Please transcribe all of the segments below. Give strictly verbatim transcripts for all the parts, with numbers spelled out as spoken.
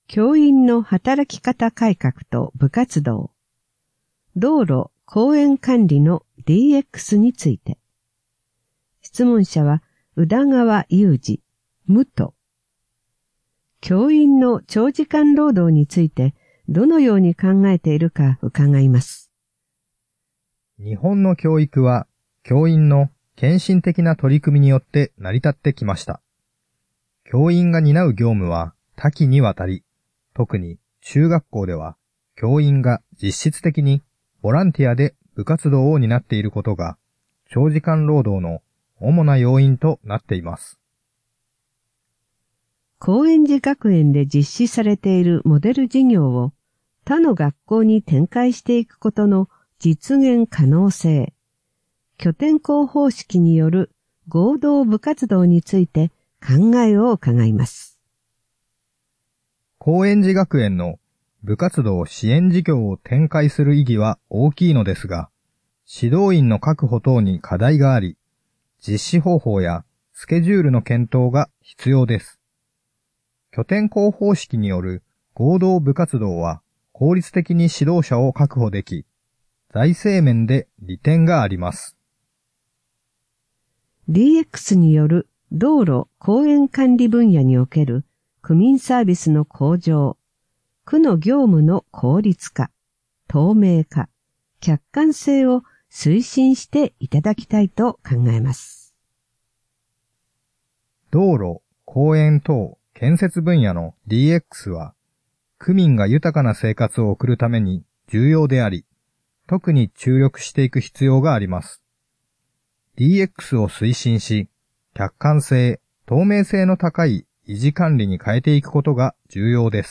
教員の働き方改革と部活動、道路・公園管理の ディーエックス について。質問者は宇田川裕二、武藤。教員の長時間労働についてどのように考えているか伺います。 日本の教育は教員の献身的な取り組みによって成り立ってきました。教員が担う業務は多岐にわたり、特に中学校では教員が実質的にボランティアで部活動を担っていることが長時間労働の主な要因となっています。 高円寺学園で実施されているモデル事業を他の学校に展開していくことの実現可能性、拠点校方式による合同部活動について考えを伺います。 高円寺学園の部活動支援事業を展開する意義は大きいのですが、指導員の確保等に課題があり、実施方法やスケジュールの検討が必要です。拠点校方式による合同部活動は効率的に指導者を確保でき、財政面で利点があります。 ディーエックス による道路・公園管理分野における区民サービスの向上、区の業務の効率化、透明化、客観性を推進していただきたいと考えます。 道路、公園等建設分野の ディーエックス は、区民が豊かな生活を送るために重要であり、特に注力していく必要があります。ディーエックス を推進し、客観性、透明性の高い維持管理に変えていくことが重要です。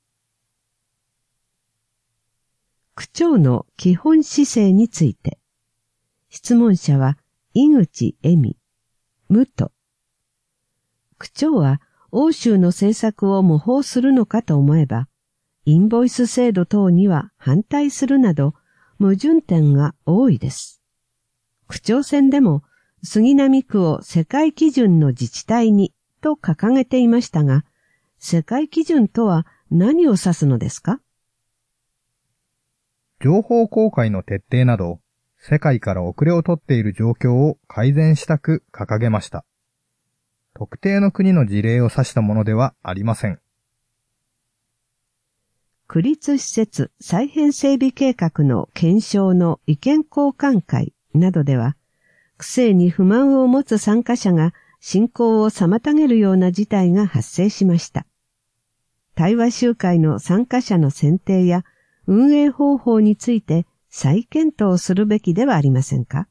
区長の基本姿勢について。質問者は井口恵美、武藤。区長は欧州の政策を模倣するのかと思えば、インボイス制度等には反対するなど矛盾点が多いです。区長選でも杉並区を世界基準の自治体にと掲げていましたが、世界基準とは何を指すのですか？ 情報公開の徹底など、世界から遅れをとっている状況を改善したく掲げました。特定の国の事例を指したものではありません。 区立施設再編整備計画の検証の意見交換会などでは、区政に不満を持つ参加者が進行を妨げるような事態が発生しました。対話集会の参加者の選定や運営方法について再検討するべきではありませんか？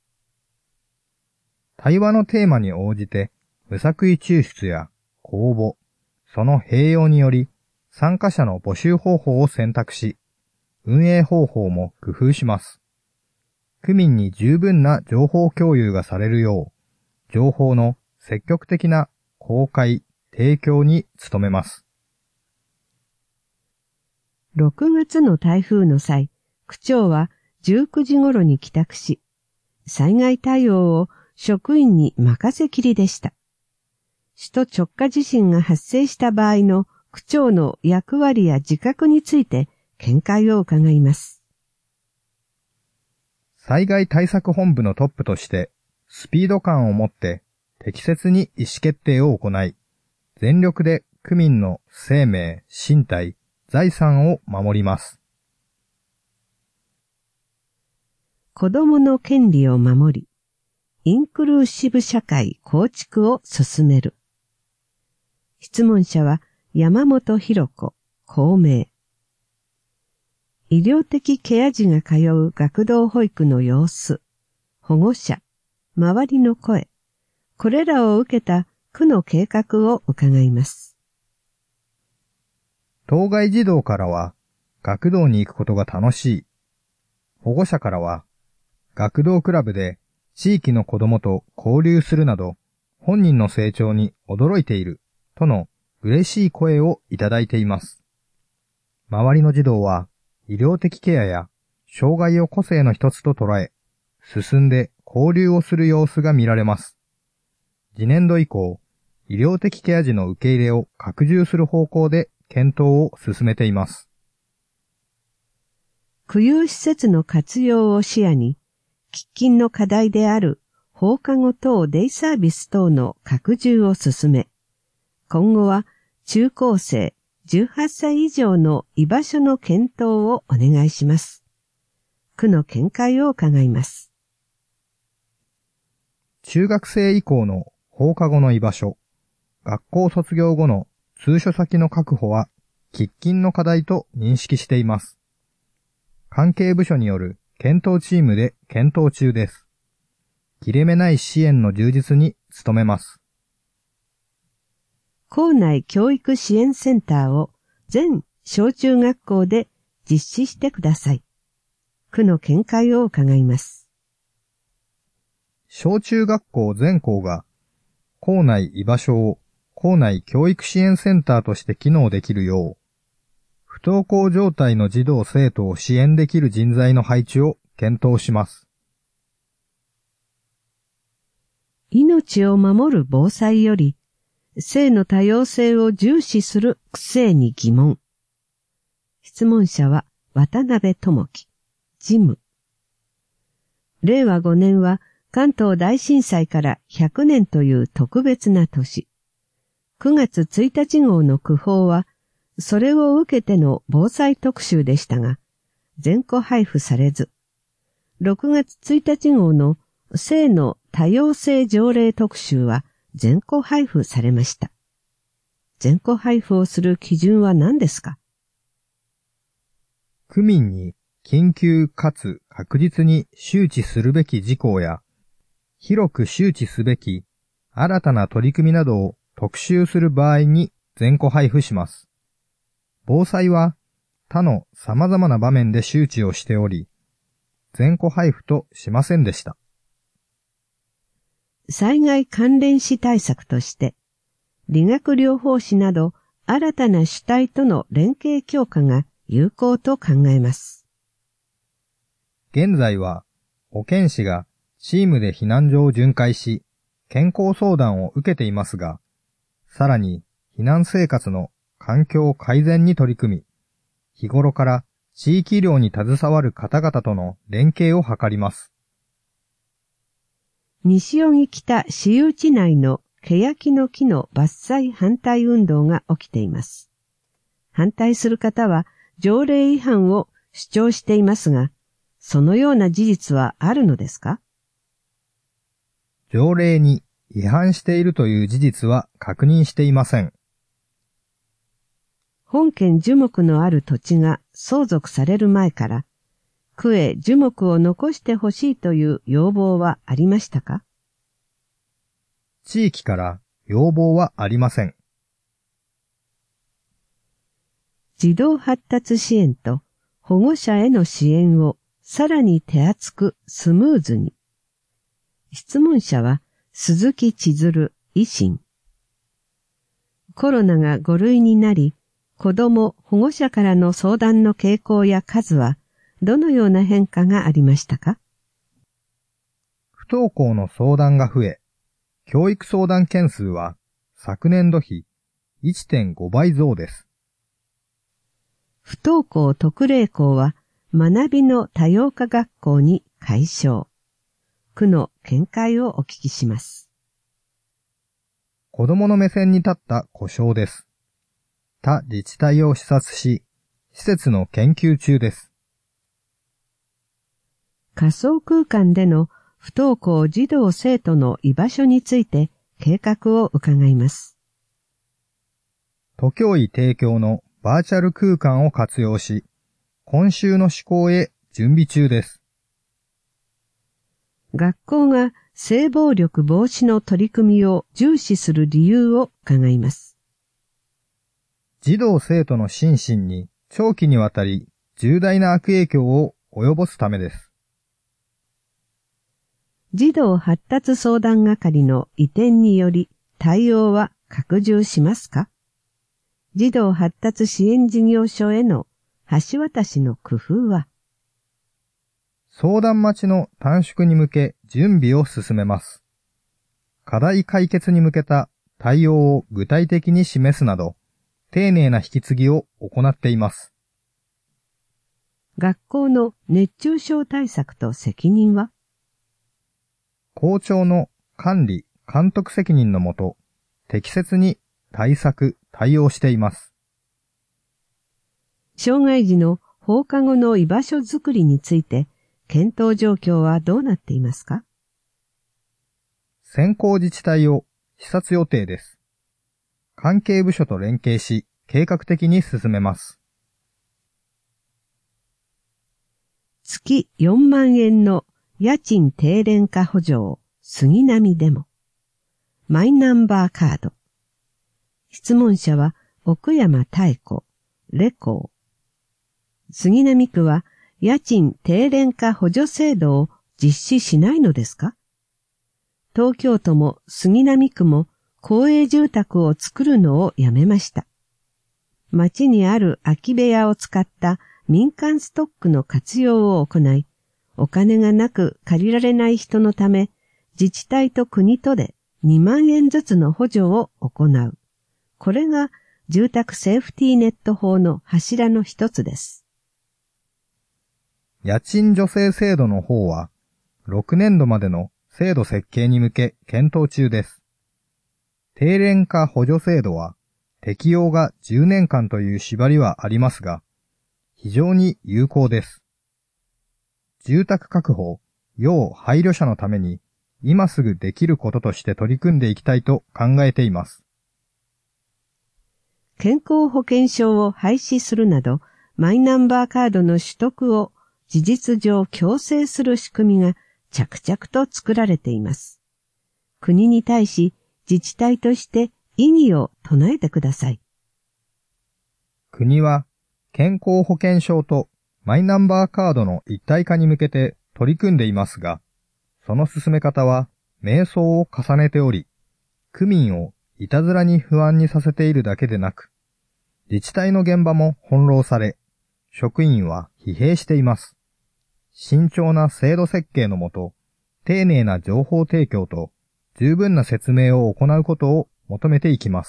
対話のテーマに応じて、無作為抽出や公募、その併用により、参加者の募集方法を選択し、運営方法も工夫します。区民に十分な情報共有がされるよう、情報の積極的な公開、提供に努めます。 ろくがつの台風の際、区長はじゅうくじ頃に帰宅し、災害対応を職員に任せきりでした。首都直下地震が発生した場合の区長の役割や自覚について見解を伺います。 災害対策本部のトップとして、スピード感を持って適切に意思決定を行い、全力で区民の生命、身体、財産を守ります。 子どもの権利を守り、インクルーシブ社会構築を進める。質問者は山本博子、公明。医療的ケア児が通う学童保育の様子、保護者、周りの声、これらを受けた区の計画を伺います。 当該児童からは、学童に行くことが楽しい。保護者からは、学童クラブで地域の子どもと交流するなど、本人の成長に驚いている、との嬉しい声をいただいています。周りの児童は、医療的ケアや障害を個性の一つと捉え、進んで交流をする様子が見られます。次年度以降、医療的ケア児の受け入れを拡充する方向で検討を進めています。 供養施設の活用を視野に、喫緊の課題である放課後等デイサービス等の拡充を進め、今後は中高生じゅうはっさい以上の居場所の検討をお願いします。区の見解を伺います。 中学生以降の放課後の居場所、学校卒業後の通所先の確保は喫緊の課題と認識しています。関係部署による検討チームで検討中です。切れ目ない支援の充実に努めます。 校内教育支援センターを全小中学校で実施してください。区の見解を伺います。 小中学校全校が校内居場所を校内教育支援センターとして機能できるよう、不登校状態の児童生徒を支援できる人材の配置を検討します。 命を守る防災より、性の多様性を重視する区政に疑問。質問者は渡辺智樹、事務。れいわごねんは関東大震災からひゃくねんという特別な年。くがつついたち号の区報は、それを受けての防災特集でしたが、全個配布されず、ろくがつついたち号の性の多様性条例特集は全個配布されました。全個配布をする基準は何ですか？ 区民に緊急かつ確実に周知するべき事項や、広く周知すべき新たな取り組みなどを特集する場合に全個配布します。防災は他の様々な場面で周知をしており、全個配布としませんでした。 災害関連死対策として、理学療法士など新たな主体との連携強化が有効と考えます。 現在は保健師がチームで避難所を巡回し、健康相談を受けていますが、さらに避難生活の環境改善に取り組み、日頃から地域医療に携わる方々との連携を図ります。 西荻北私有地内の欅の木の伐採反対運動が起きています。反対する方は条例違反を主張していますが、そのような事実はあるのですか？ 条例に違反しているという事実は確認していません。 本件樹木のある土地が相続される前から、区へ樹木を残してほしいという要望はありましたか？ 地域から要望はありません。 児童発達支援と保護者への支援をさらに手厚くスムーズに。質問者は鈴木千鶴維新。コロナがご類になり、子ども保護者からの相談の傾向や数はどのような変化がありましたか？ 不登校の相談が増え、教育相談件数は昨年度比 いってんごばい増です。 不登校特例校は学びの多様化学校に改称。区の見解をお聞きします。 子どもの目線に立った呼称です。他自治体を視察し、施設の研究中です。 仮想空間での不登校児童生徒の居場所について計画を伺います。 都教委提供のバーチャル空間を活用し、今週の施行へ準備中です。 学校が性暴力防止の取り組みを重視する理由を伺います。 児童生徒の心身に長期にわたり重大な悪影響を及ぼすためです。 児童発達相談係の移転により対応は拡充しますか？児童発達支援事業所への橋渡しの工夫は？ 相談待ちの短縮に向け準備を進めます。課題解決に向けた対応を具体的に示すなど、 丁寧な引き継ぎを行っています。 学校の熱中症対策と責任は？ 校長の管理・監督責任のもと、適切に対策・対応しています。 障害児の放課後の居場所づくりについて、検討状況はどうなっていますか？ 先行自治体を視察予定です。関係部署と連携し、計画的に進めます。 月よんまんえんの家賃低廉化補助を杉並でも。マイナンバーカード。質問者は奥山妙子、レコー。杉並区は家賃低廉化補助制度を実施しないのですか？東京都も杉並区も公営住宅を作るのをやめました。町にある空き部屋を使った民間ストックの活用を行い、お金がなく借りられない人のため、自治体と国とでにまんえんずつの補助を行う。これが住宅セーフティーネット法の柱の一つです。 家賃助成制度の方は、ろくねんどまでの制度設計に向け検討中です。低廉化補助制度は、適用がじゅうねんかんという縛りはありますが、非常に有効です。住宅確保、要配慮者のために、今すぐできることとして取り組んでいきたいと考えています。 健康保険証を廃止するなど、マイナンバーカードの取得を事実上強制する仕組みが着々と作られています。国に対し自治体として異議を唱えてください。 国は健康保険証とマイナンバーカードの一体化に向けて取り組んでいますが、その進め方は迷走を重ねており、区民をいたずらに不安にさせているだけでなく、自治体の現場も翻弄され、職員は疲弊しています。慎重な制度設計のもと、丁寧な情報提供と十分な説明を行うことを求めていきます。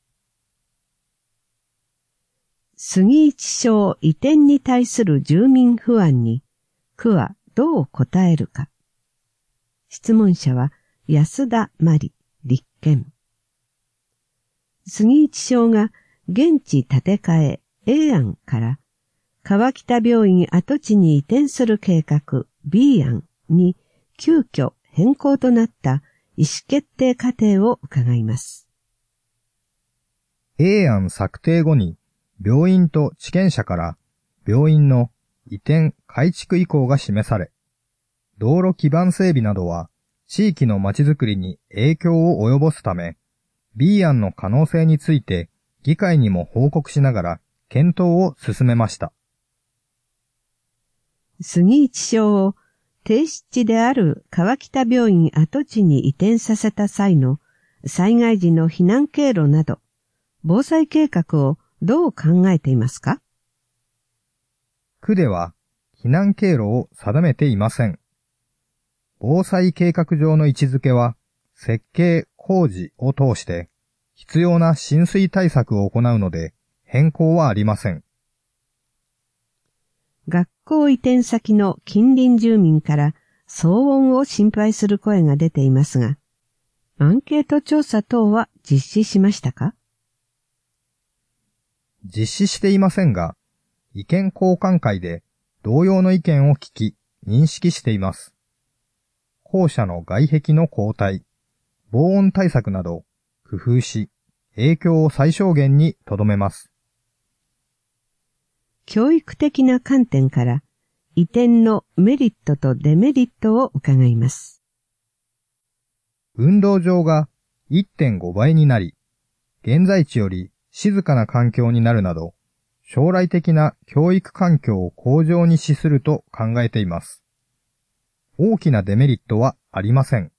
杉一町移転に対する住民不安に、区はどう答えるか。質問者は安田真理、立憲。杉一町が現地建て替え A 案から川北病院跡地に移転する計画 B 案に急遽変更となった意思決定過程を伺います。 A 案策定後に病院と地権者から病院の移転改築意向が示され、道路基盤整備などは地域のまちづくりに影響を及ぼすため、B 案の可能性について議会にも報告しながら検討を進めました。 杉一町を低湿地である川北病院跡地に移転させた際の災害時の避難経路など、防災計画をどう考えていますか？ 区では避難経路を定めていません。防災計画上の位置づけは設計・工事を通して必要な浸水対策を行うので変更はありません。 学校移転先の近隣住民から騒音を心配する声が出ていますが、アンケート調査等は実施しましたか？ 実施していませんが、意見交換会で同様の意見を聞き、認識しています。校舎の外壁の交代、防音対策など工夫し、影響を最小限に留めます。 教育的な観点から移転のメリットとデメリットを伺います。 運動場が いってんごばいになり、現在地より静かな環境になるなど、将来的な教育環境を向上に資すると考えています。大きなデメリットはありません。